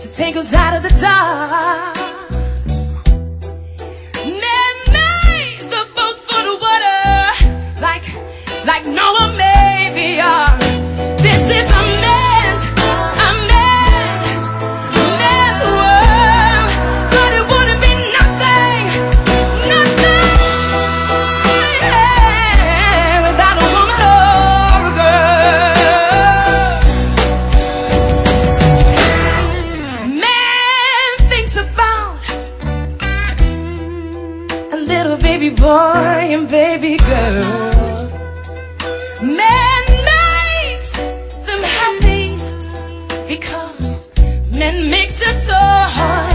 to take us out of the dark. Man made the boats for the water, like Noah made the ark. This is a man's world, but it wouldn't be nothing without a woman or a girl. Man thinks about a little baby boy and baby girl. Man makes them happy because man makes the toy